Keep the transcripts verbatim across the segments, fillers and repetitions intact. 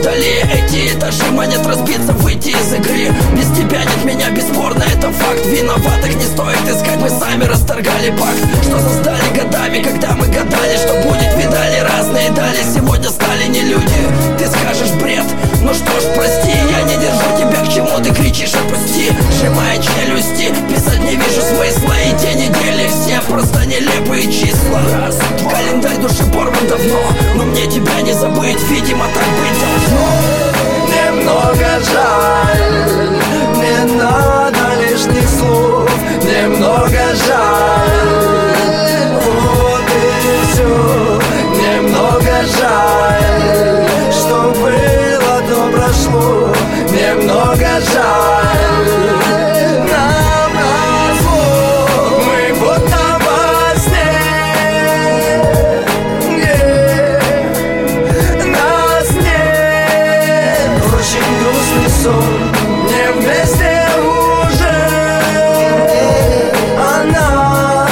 вдали. Эти этажи манят разбиться, выйти из игры. Без тебя нет меня, бесспорно, это факт. Виноватых не стоит искать, мы сами расторгали пакт, что создали годами, когда мы гадали, что будет. Видали разные дали, сегодня стали не люди. Ты скажешь бред, ну что ж, прости. Я не держу тебя, к чему ты кричишь, отпусти. Сжимая челюсти, писать не вижу смысла. И те недели все просто нелепые числа. Раз, календарь души порван давно, но мне тебя не забыть, видимо, так быть должно. Немного жаль, не надо лишних слов. Немного жаль, вот и все. Немного жаль, что было, то прошло. Немного жаль, нам назло. Мы будто во сне, yeah. Нас нет. Очень грустный сон, не вместе уже. Она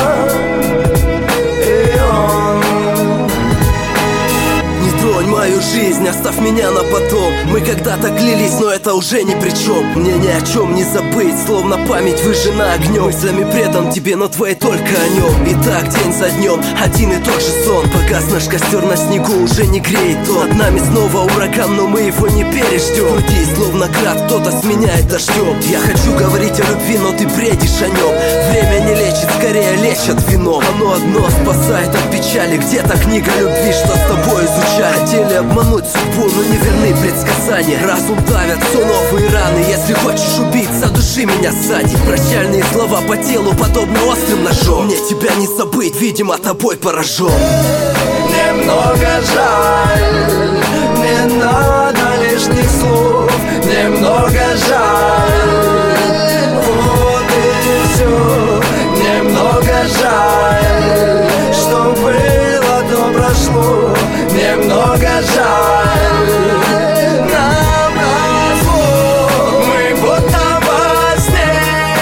и он. Не тронь мою жизнь, оставь меня на потом. Мы когда-то клялись, но это уже ни при чем. Мне ни о чем не забыть, словно память выжжена огнем. Мыслями предан тебе, но твои только о нем. И так день за днем, один и тот же сон. Погас наш костер на снегу, уже не греет он. Над нами снова ураган, но мы его не переждем. В груди словно град, кто-то сменяет дождем. Я хочу говорить о любви, но ты бредишь о нем. Время не лечит, скорее лечат вином. Оно одно спасает от печали. Где-то книга любви, что с тобой изучали. Хотели обмануть судьбу, но не верны предсказания. Разум давят все новые раны. Если хочешь убиться, души меня сзади. Прощальные слова по телу, подобно острым ножом. Мне тебя не забыть, видимо, тобой поражен. Немного жаль, не надо лишних слов. Немного жаль, вот и все. Немного жаль, что было, то прошло. Немного жаль, нам назло. Мы будто во сне,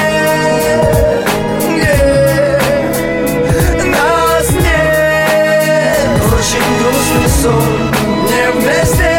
yeah. Нас нет. Очень грустный сон, не вместе.